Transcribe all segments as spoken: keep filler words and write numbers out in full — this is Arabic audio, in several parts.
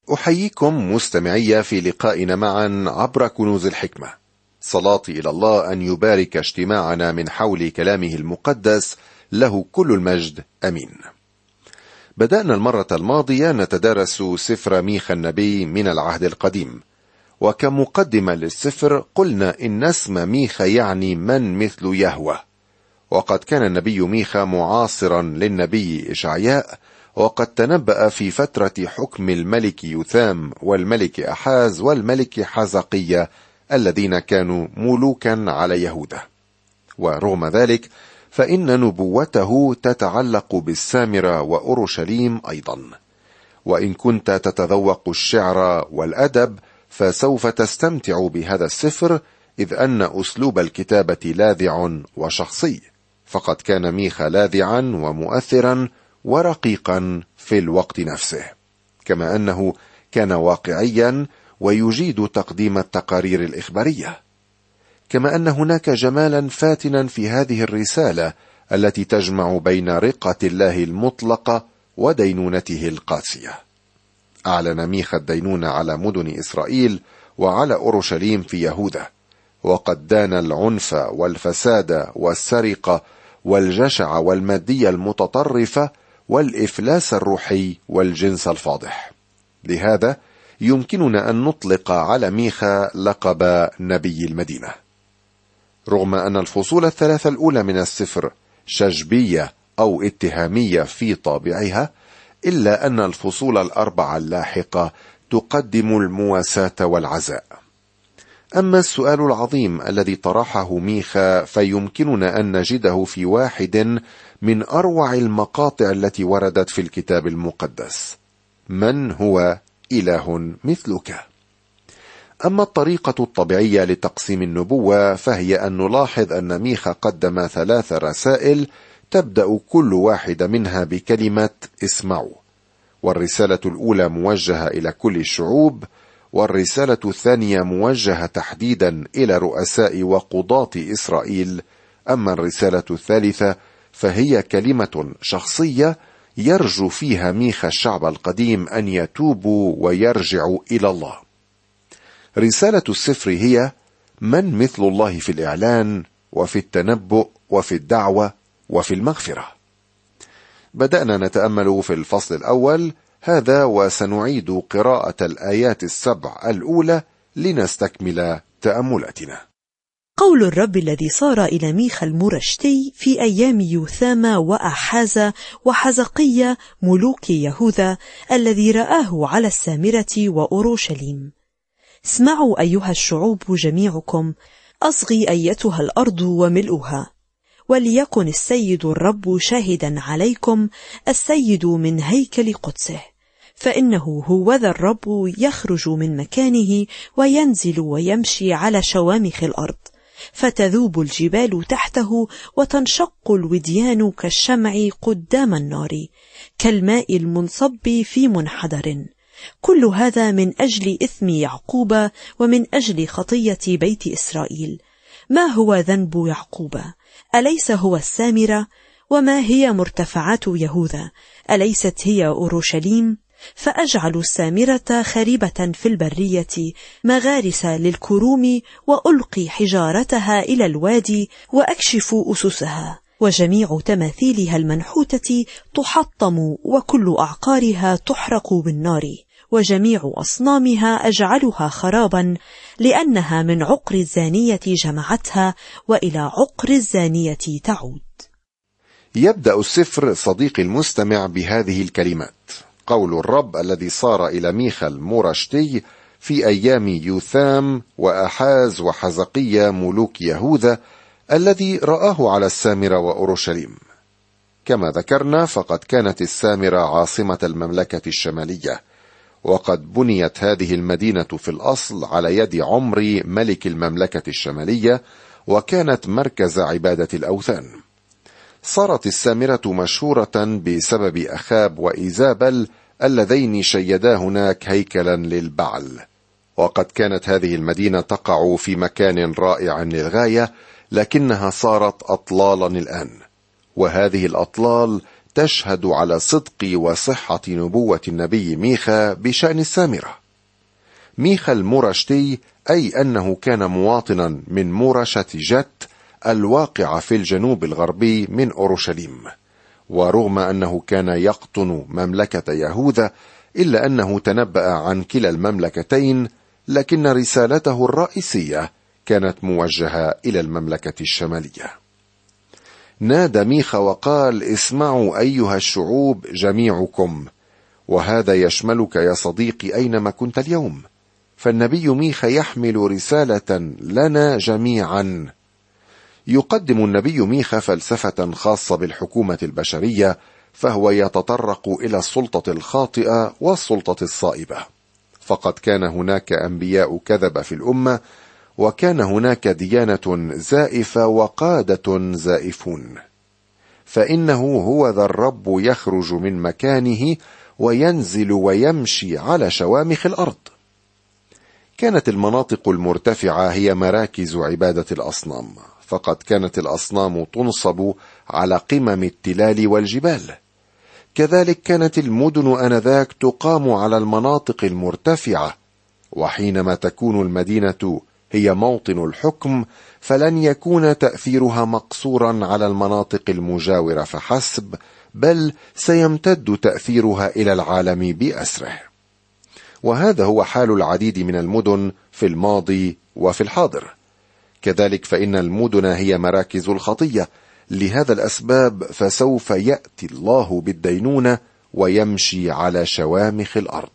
أحييكم مستمعي في لقائنا معا عبر كنوز الحكمة. صلاتي إلى الله أن يبارك اجتماعنا من حول كلامه المقدس، له كل المجد، أمين. بدأنا المرة الماضية نتدارس سفر ميخا النبي من العهد القديم، وكمقدمة للسفر قلنا إن اسم ميخا يعني من مثل يهوه، وقد كان النبي ميخا معاصرا للنبي إشعياء، وقد تنبأ في فترة حكم الملك يوثام والملك أحاز والملك حزقية الذين كانوا ملوكا على يهوذا. ورغم ذلك فإن نبوته تتعلق بالسامرة وأورشليم أيضا. وإن كنت تتذوق الشعر والأدب فسوف تستمتع بهذا السفر، إذ أن أسلوب الكتابة لاذع وشخصي، فقد كان ميخا لاذعا ومؤثرا ورقيقا في الوقت نفسه، كما أنه كان واقعيا ويجيد تقديم التقارير الإخبارية، كما أن هناك جمالا فاتنا في هذه الرسالة التي تجمع بين رقة الله المطلقة ودينونته القاسية. أعلن ميخا الدينونة على مدن إسرائيل وعلى أورشليم في يهوذا، وقد دان العنف والفساد والسرقة والجشع والمادية المتطرفة والإفلاس الروحي والجنس الفاضح. لهذا يمكننا أن نطلق على ميخا لقب نبي المدينة. رغم أن الفصول الثلاثة الأولى من السفر شجبية أو اتهامية في طابعها، إلا أن الفصول الأربعة اللاحقة تقدم المواساة والعزاء. أما السؤال العظيم الذي طرحه ميخا فيمكننا أن نجده في واحد من أروع المقاطع التي وردت في الكتاب المقدس: من هو إله مثلك؟ أما الطريقة الطبيعية لتقسيم النبوة فهي أن نلاحظ أن ميخا قدم ثلاث رسائل تبدأ كل واحدة منها بكلمة اسمعوا، والرسالة الأولى موجهة إلى كل الشعوب، والرسالة الثانية موجهة تحديدا إلى رؤساء وقضاة إسرائيل، أما الرسالة الثالثة فهي كلمة شخصية يرجو فيها ميخا الشعب القديم أن يتوبوا ويرجعوا إلى الله. رسالة السفر هي من مثل الله في الإعلان وفي التنبؤ وفي الدعوة وفي المغفرة. بدأنا نتأمل في الفصل الأول هذا، وسنعيد قراءة الآيات السبع الأولى لنستكمل تأملاتنا. قول الرب الذي صار إلى ميخا المرشتي في أيام يوثام وأحاز وحزقية ملوك يهوذا الذي رآه على السامرة وأورشليم: اسمعوا أيها الشعوب جميعكم، أصغي أيتها الأرض وملؤها، وليكن السيد الرب شاهدا عليكم، السيد من هيكل قدسه، فإنه هوذا الرب يخرج من مكانه وينزل ويمشي على شوامخ الأرض، فتذوب الجبال تحته وتنشق الوديان كالشمع قدام النار، كالماء المنصب في منحدر. كل هذا من أجل إثم يعقوب ومن أجل خطية بيت إسرائيل. ما هو ذنب يعقوب؟ أليس هو السامرة؟ وما هي مرتفعات يهوذا؟ أليست هي أورشليم؟ فأجعل السامرة خريبة في البرية، مغارس للكروم، وألقي حجارتها إلى الوادي، وأكشف أسسها، وجميع تماثيلها المنحوتة تحطم، وكل أعقارها تحرق بالنار، وجميع أصنامها أجعلها خرابا، لأنها من عقر الزانية جمعتها، وإلى عقر الزانية تعود. يبدأ السفر صديقي المستمع بهذه الكلمات: قول الرب الذي صار إلى ميخا المرشتي في أيام يوثام وأحاز وحزقية ملوك يهوذا الذي رآه على السامرة وأورشليم. كما ذكرنا فقد كانت السامرة عاصمة المملكة الشمالية، وقد بنيت هذه المدينة في الأصل على يد عمري ملك المملكة الشمالية، وكانت مركز عبادة الأوثان. صارت السامرة مشهورة بسبب أخاب وإيزابل اللذين شيدا هناك هيكلا للبعل، وقد كانت هذه المدينة تقع في مكان رائع للغاية، لكنها صارت أطلالا الآن، وهذه الأطلال تشهد على صدق وصحة نبوة النبي ميخا بشأن السامرة. ميخا المورشتي أي أنه كان مواطنا من مورشة جت الواقعة في الجنوب الغربي من أورشليم، ورغم أنه كان يقطن مملكة يهوذا إلا أنه تنبأ عن كلا المملكتين، لكن رسالته الرئيسية كانت موجهة إلى المملكة الشمالية. نادى ميخا وقال: اسمعوا أيها الشعوب جميعكم، وهذا يشملك يا صديقي أينما كنت اليوم، فالنبي ميخا يحمل رسالة لنا جميعا. يقدم النبي ميخا فلسفة خاصة بالحكومة البشرية، فهو يتطرق إلى السلطة الخاطئة والسلطة الصائبة، فقد كان هناك أنبياء كذب في الأمة، وكان هناك ديانة زائفة وقادة زائفون، فإنه هو ذا الرب يخرج من مكانه وينزل ويمشي على شوامخ الأرض. كانت المناطق المرتفعة هي مراكز عبادة الأصنام، فقد كانت الأصنام تنصب على قمم التلال والجبال. كذلك كانت المدن آنذاك تقام على المناطق المرتفعة، وحينما تكون المدينة هي موطن الحكم فلن يكون تأثيرها مقصورا على المناطق المجاورة فحسب، بل سيمتد تأثيرها إلى العالم بأسره. وهذا هو حال العديد من المدن في الماضي وفي الحاضر. كذلك فإن المدن هي مراكز الخطية، لهذا الأسباب فسوف يأتي الله بالدينونة ويمشي على شوامخ الأرض.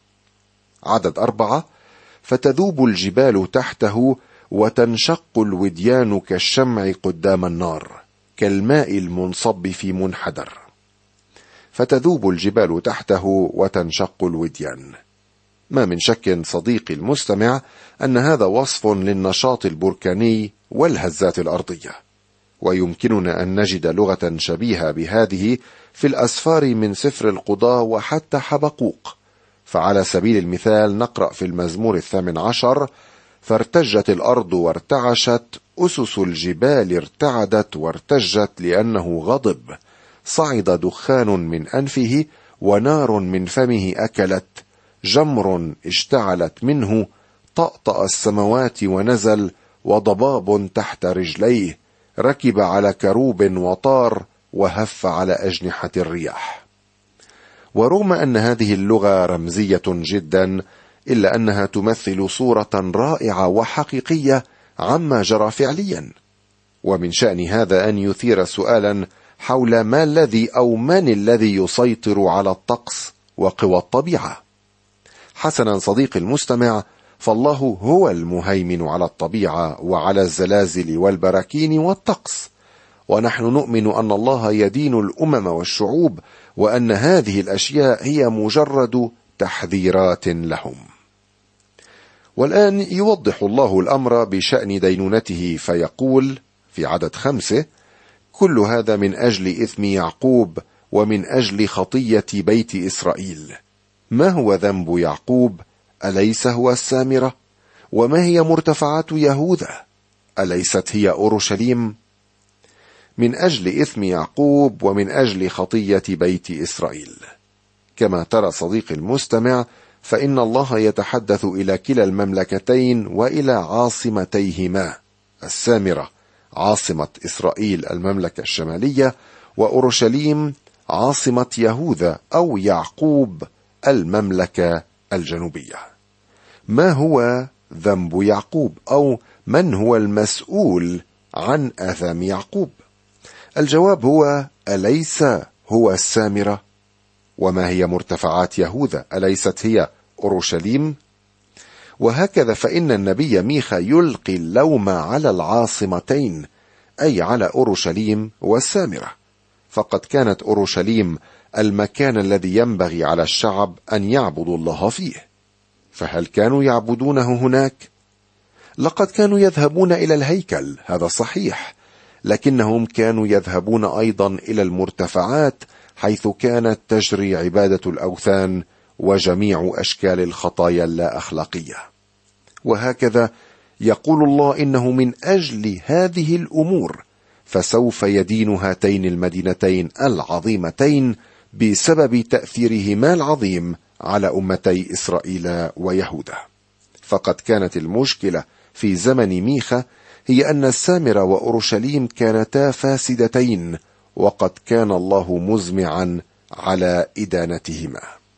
عدد أربعة: فتذوب الجبال تحته وتنشق الوديان كالشمع قدام النار كالماء المنصب في منحدر. فتذوب الجبال تحته وتنشق الوديان. ما من شك صديقي المستمع أن هذا وصف للنشاط البركاني والهزات الأرضية، ويمكننا أن نجد لغة شبيهة بهذه في الأسفار من سفر القضاة وحتى حبقوق. فعلى سبيل المثال نقرأ في المزمور الثامن عشر: فارتجت الأرض وارتعشت، أسس الجبال ارتعدت وارتجت لأنه غضب، صعد دخان من أنفه ونار من فمه أكلت، جمر اشتعلت منه، طأطأ السماوات ونزل، وضباب تحت رجليه، ركب على كروب وطار، وهف على أجنحة الرياح. ورغم أن هذه اللغة رمزية جدا، إلا أنها تمثل صورة رائعة وحقيقية عما جرى فعليا. ومن شأن هذا أن يثير سؤالا حول ما الذي أو من الذي يسيطر على الطقس وقوى الطبيعة. حسنا صديقي المستمع، فالله هو المهيمن على الطبيعة وعلى الزلازل والبراكين والطقس، ونحن نؤمن أن الله يدين الأمم والشعوب، وأن هذه الأشياء هي مجرد تحذيرات لهم. والآن يوضح الله الأمر بشأن دينونته، فيقول في عدد خمسة: كل هذا من أجل إثم يعقوب ومن أجل خطية بيت إسرائيل. ما هو ذنب يعقوب؟ أليس هو السامرة؟ وما هي مرتفعات يهوذا؟ أليست هي أورشليم؟ من أجل إثم يعقوب ومن أجل خطية بيت إسرائيل. كما ترى صديقي المستمع، فإن الله يتحدث إلى كلا المملكتين وإلى عاصمتيهما، السامرة عاصمة إسرائيل المملكة الشمالية، وأورشليم عاصمة يهوذا أو يعقوب المملكة الجنوبية. ما هو ذنب يعقوب، أو من هو المسؤول عن آثام يعقوب؟ الجواب هو: أليس هو السامرة؟ وما هي مرتفعات يهوذا؟ أليست هي أورشليم؟ وهكذا فإن النبي ميخا يلقي اللوم على العاصمتين، أي على أورشليم والسامرة، فقد كانت أورشليم المكان الذي ينبغي على الشعب أن يعبدوا الله فيه. فهل كانوا يعبدونه هناك؟ لقد كانوا يذهبون إلى الهيكل، هذا صحيح، لكنهم كانوا يذهبون أيضا إلى المرتفعات حيث كانت تجري عبادة الأوثان وجميع أشكال الخطايا اللا أخلاقية. وهكذا يقول الله إنه من أجل هذه الأمور فسوف يدين هاتين المدينتين العظيمتين بسبب تأثيرهما العظيم على أمتي إسرائيل ويهوذا. فقد كانت المشكلة في زمن ميخا هي أن السامرة وأورشليم كانتا فاسدتين، وقد كان الله مزمعا على إدانتهما.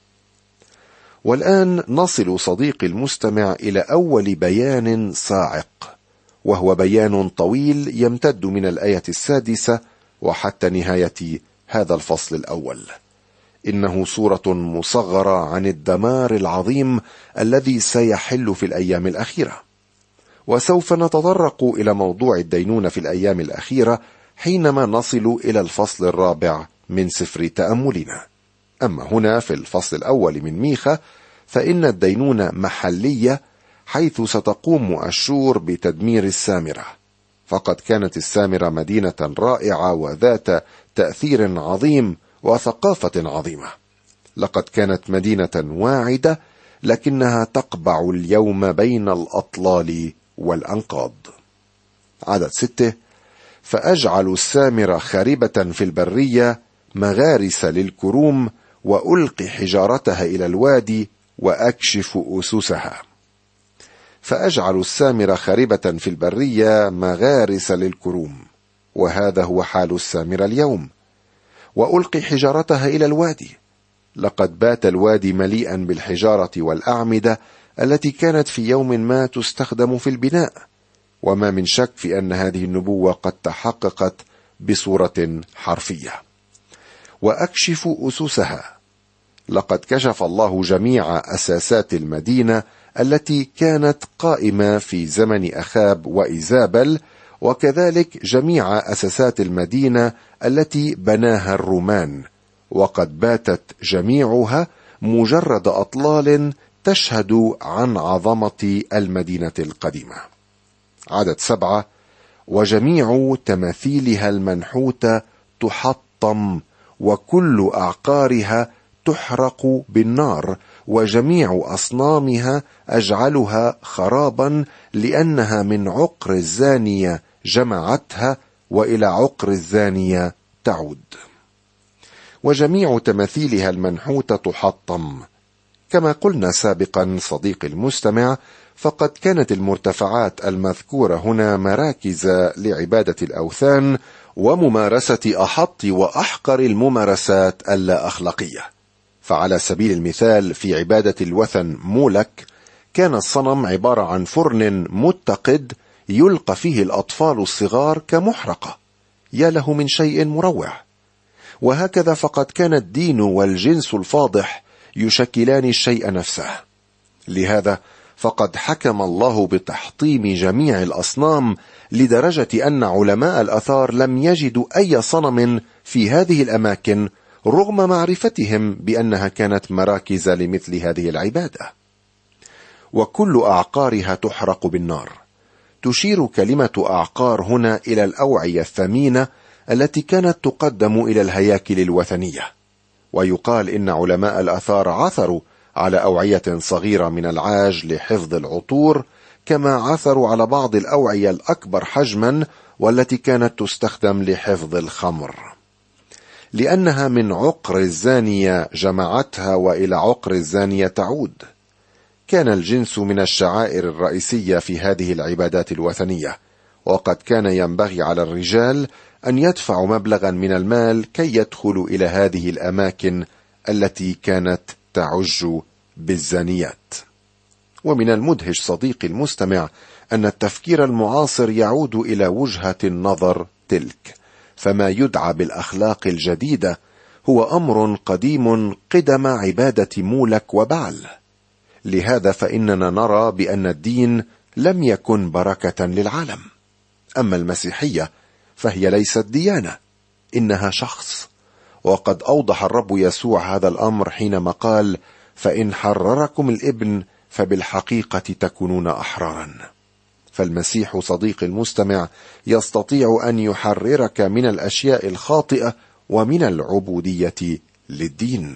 والآن نصل صديقي المستمع إلى أول بيان صاعق، وهو بيان طويل يمتد من الآية السادسة وحتى نهاية هذا الفصل الأول. إنه صورة مصغرة عن الدمار العظيم الذي سيحل في الأيام الأخيرة، وسوف نتطرق إلى موضوع الدينونة في الأيام الأخيرة حينما نصل إلى الفصل الرابع من سفر تأملنا. أما هنا في الفصل الأول من ميخا فإن الدينونة محلية، حيث ستقوم أشور بتدمير السامرة. فقد كانت السامرة مدينة رائعة وذات تأثير عظيم وثقافة عظيمة. لقد كانت مدينة واعدة، لكنها تقبع اليوم بين الأطلال والأنقاض. عدد ستة: فأجعل السامرة خاربة في البرية، مغارس للكروم، وألقي حجارتها إلى الوادي وأكشف أسسها. فأجعل السامرة خاربة في البرية، مغارس للكروم، وهذا هو حال السامرة اليوم. وألقي حجارتها إلى الوادي، لقد بات الوادي مليئا بالحجارة والأعمدة التي كانت في يوم ما تستخدم في البناء. وما من شك في أن هذه النبوة قد تحققت بصورة حرفية. وأكشف أسسها، لقد كشف الله جميع أساسات المدينة التي كانت قائمة في زمن أخاب وإيزابل، وكذلك جميع أساسات المدينة التي بناها الرومان، وقد باتت جميعها مجرد أطلال تشهد عن عظمة المدينة القديمة. عدد سبعة: وجميع تماثيلها المنحوتة تحطم، وكل أعقارها تحرق بالنار، وجميع أصنامها أجعلها خرابا، لأنها من عقر الزانية جمعتها، وإلى عقر الزانية تعود. وجميع تماثيلها المنحوتة تحطم. كما قلنا سابقا صديقي المستمع، فقد كانت المرتفعات المذكورة هنا مراكز لعبادة الأوثان وممارسة أحط وأحقر الممارسات اللا أخلاقية. فعلى سبيل المثال في عبادة الوثن مولك، كان الصنم عبارة عن فرن متقد يلقى فيه الأطفال الصغار كمحرقة. يا له من شيء مروع. وهكذا فقد كان الدين والجنس الفاضح يشكلان الشيء نفسه. لهذا فقد حكم الله بتحطيم جميع الأصنام، لدرجة أن علماء الآثار لم يجدوا أي صنم في هذه الأماكن، رغم معرفتهم بأنها كانت مراكز لمثل هذه العبادة. وكل أعقارها تحرق بالنار. تشير كلمة أعقار هنا إلى الأوعية الثمينة التي كانت تقدم إلى الهياكل الوثنية. ويقال إن علماء الآثار عثروا على أوعية صغيرة من العاج لحفظ العطور، كما عثروا على بعض الأوعية الأكبر حجما والتي كانت تستخدم لحفظ الخمر. لأنها من عقر الزانية جمعتها، وإلى عقر الزانية تعود. كان الجنس من الشعائر الرئيسية في هذه العبادات الوثنية، وقد كان ينبغي على الرجال أن يدفعوا مبلغا من المال كي يدخلوا إلى هذه الأماكن التي كانت تعج بالزانيات. ومن المدهش صديقي المستمع أن التفكير المعاصر يعود إلى وجهة النظر تلك، فما يدعى بالأخلاق الجديدة هو أمر قديم قدم عبادة مولك وبعل. لهذا فإننا نرى بأن الدين لم يكن بركة للعالم. أما المسيحية فهي ليست ديانة، إنها شخص. وقد أوضح الرب يسوع هذا الأمر حينما قال: فإن حرركم الابن فبالحقيقة تكونون أحرارا. فالمسيح صديق المستمع يستطيع أن يحررك من الأشياء الخاطئة ومن العبودية للدين.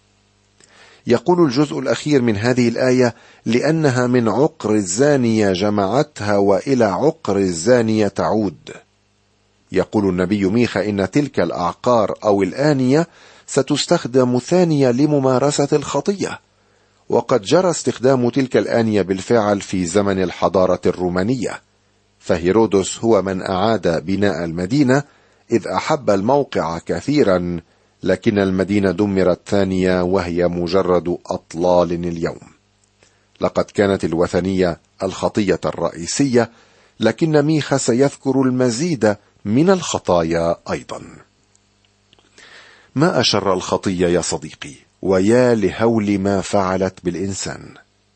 يقول الجزء الأخير من هذه الآية: لأنها من عقر الزانية جمعتها، وإلى عقر الزانية تعود. يقول النبي ميخا إن تلك الأعقار أو الآنية ستستخدم ثانية لممارسة الخطية، وقد جرى استخدام تلك الآنية بالفعل في زمن الحضارة الرومانية، فهيرودس هو من أعاد بناء المدينة إذ أحب الموقع كثيرا، لكن المدينة دمرت ثانية وهي مجرد أطلال اليوم. لقد كانت الوثنية الخطية الرئيسية، لكن ميخا سيذكر المزيد من الخطايا أيضا. ما أشر الخطية يا صديقي، ويا لهول ما فعلت بالإنسان.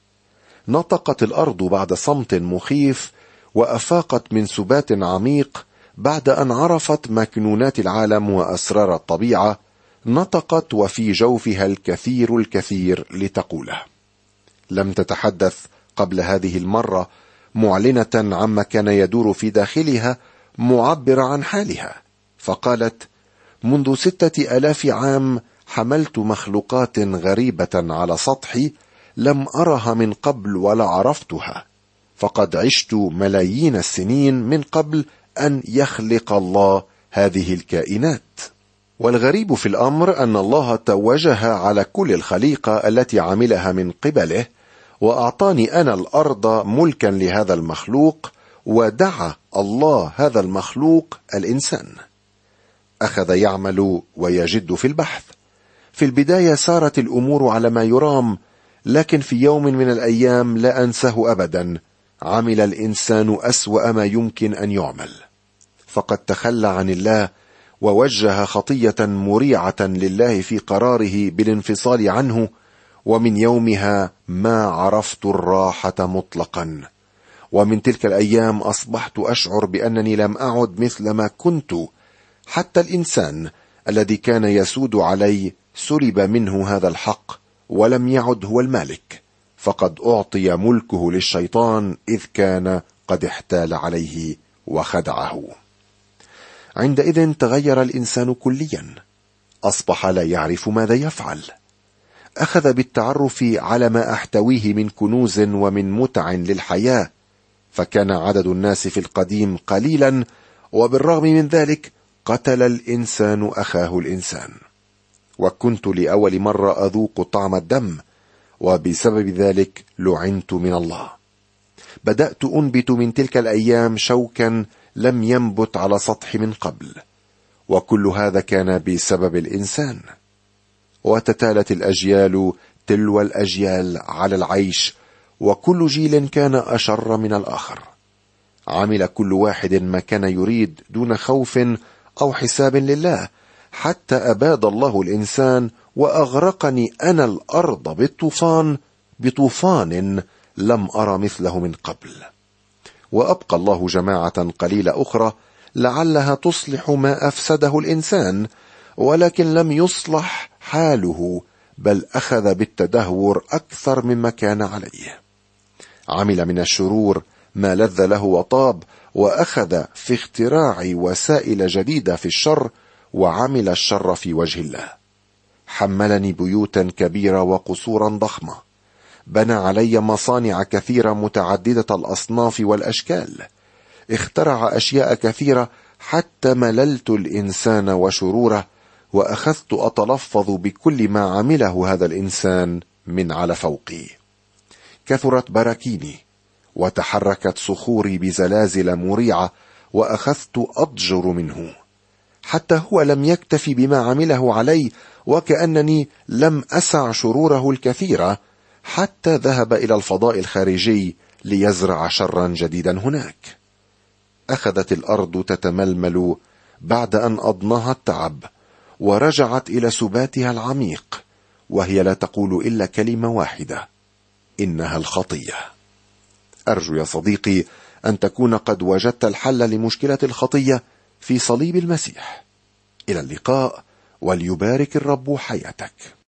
نطقت الأرض بعد صمت مخيف، وأفاقت من سبات عميق بعد أن عرفت مكنونات العالم وأسرار الطبيعة. نطقت وفي جوفها الكثير الكثير لتقوله. لم تتحدث قبل هذه المرة معلنة عما كان يدور في داخلها، معبر عن حالها، فقالت: منذ ستة ألاف عام حملت مخلوقات غريبة على سطحي لم أرها من قبل ولا عرفتها، فقد عشت ملايين السنين من قبل أن يخلق الله هذه الكائنات. والغريب في الأمر أن الله توجه على كل الخليقة التي عملها من قبله، وأعطاني أنا الأرض ملكا لهذا المخلوق، ودعا الله هذا المخلوق الإنسان. أخذ يعمل ويجد في البحث. في البداية سارت الأمور على ما يرام، لكن في يوم من الأيام لا أنساه أبدا عمل الإنسان أسوأ ما يمكن أن يعمل، فقد تخلى عن الله ووجه خطية مريعة لله في قراره بالانفصال عنه، ومن يومها ما عرفت الراحة مطلقا. ومن تلك الأيام أصبحت أشعر بأنني لم أعد مثل ما كنت. حتى الإنسان الذي كان يسود علي سلب منه هذا الحق، ولم يعد هو المالك، فقد أعطي ملكه للشيطان إذ كان قد احتال عليه وخدعه. عندئذ تغير الإنسان كليا، أصبح لا يعرف ماذا يفعل. أخذ بالتعرف على ما أحتويه من كنوز ومن متع للحياة، فكان عدد الناس في القديم قليلا، وبالرغم من ذلك قتل الإنسان أخاه الإنسان. وكنت لأول مرة أذوق طعم الدم، وبسبب ذلك لعنت من الله. بدأت أنبت من تلك الأيام شوكا لم ينبت على سطح من قبل، وكل هذا كان بسبب الإنسان. وتتالت الأجيال تلو الأجيال على العيش، وكل جيل كان أشر من الآخر. عمل كل واحد ما كان يريد دون خوف أو حساب لله، حتى أباد الله الإنسان وأغرقني أنا الأرض بالطوفان، بطوفان لم أرى مثله من قبل. وأبقى الله جماعة قليلة أخرى لعلها تصلح ما أفسده الإنسان، ولكن لم يصلح حاله، بل أخذ بالتدهور أكثر مما كان عليه. عمل من الشرور ما لذ له وطاب، وأخذ في اختراع وسائل جديدة في الشر، وعمل الشر في وجه الله. حملني بيوتا كبيرة وقصورا ضخمة، بنى علي مصانع كثيرة متعددة الأصناف والأشكال، اخترع أشياء كثيرة حتى مللت الإنسان وشروره، وأخذت أتلفظ بكل ما عمله هذا الإنسان من على فوقي. كثرت براكيني، وتحركت صخوري بزلازل مريعة، وأخذت أضجر منه. حتى هو لم يكتفي بما عمله علي، وكأنني لم أسع شروره الكثيرة، حتى ذهب إلى الفضاء الخارجي ليزرع شرا جديدا هناك. أخذت الأرض تتململ بعد أن أضناها التعب، ورجعت إلى سباتها العميق، وهي لا تقول إلا كلمة واحدة: إنها الخطية. أرجو يا صديقي أن تكون قد وجدت الحل لمشكلة الخطية في صليب المسيح. إلى اللقاء، وليبارك الرب حياتك.